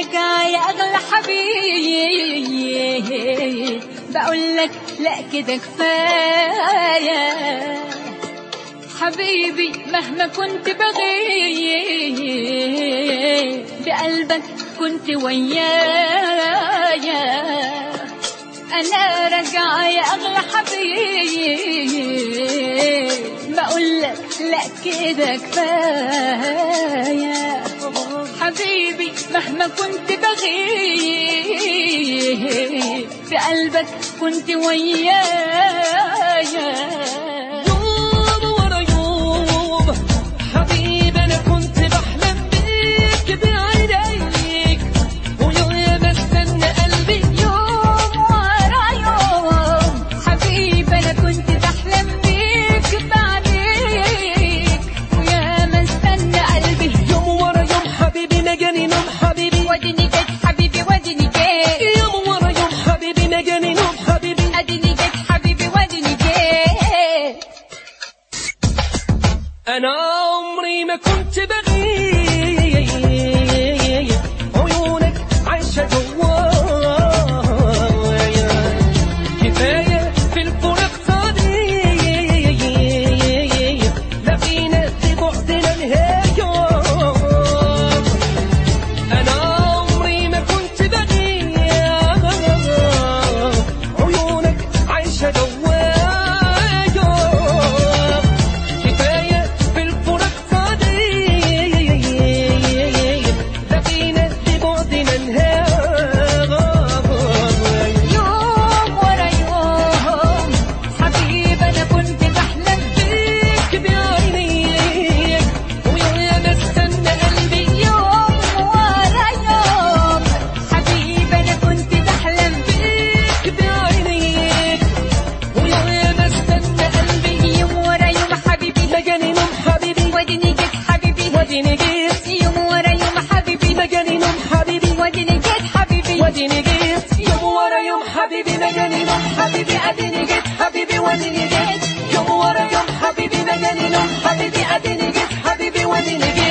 راجعة يا أغلى حبيبي، بقولك لا كده كفاية حبيبي. مهما كنت بغيب بقلبك كنت ويايا. أنا راجعة يا أغلى حبيبي، بقولك لا كده كفاية حبيبي. مهما كنت بغيب بقلبك كنت ويايا. يوم ورا يوم حبيبي أنا كنت بحلم بيك بعينيك، ويوم بستنى قلبي. يوم ورا يوم حبيبي أنا كنت بحلم بيك بعينيك، ويا ما استنى قلبي. يوم ورا يوم حبيبي ما جاني نوم حبيبي، وديني جيت حبيبي وديني جيت. يوم ورا يوم حبيبي ما جاني نوم حبيبي. اديني جيت حبيبي وديني جيت. أنا عمري ما كنت بغيب، عيونك عايشة جوايا. كفاية في الفراق صديق، لقينا في بعدنا نهاية. أنا عمري ما كنت بغيب، عيونك عايشة جوايا. كفاية في الفراق صديق، لقينا في بعدنا نهاية. يوم ورا يوم حبيبي أنا كنت بحلم بيك بعينيك، ويا بستنى قلبي. يوم ورا يوم حبيبي أنا كنت بحلم بيك بعينيك، ويا بستنى قلبي. يوم ورا يوم حبيبي ما جاني نوم حبيبي، وديني جيت حبيبي. وديني جيت. يوم ورا يوم حبيبي ما جاني نوم حبيبي، وديني جيت حبيبي. وديني جيت. يوم ورا يوم حبيبي ما جاني نوم حبيبي، اديني جيت حبيبي وديني جيت. يوم ورا يوم حبيبي ما جاني نوم حبيبي، اديني جيت حبيبي وديني جيت.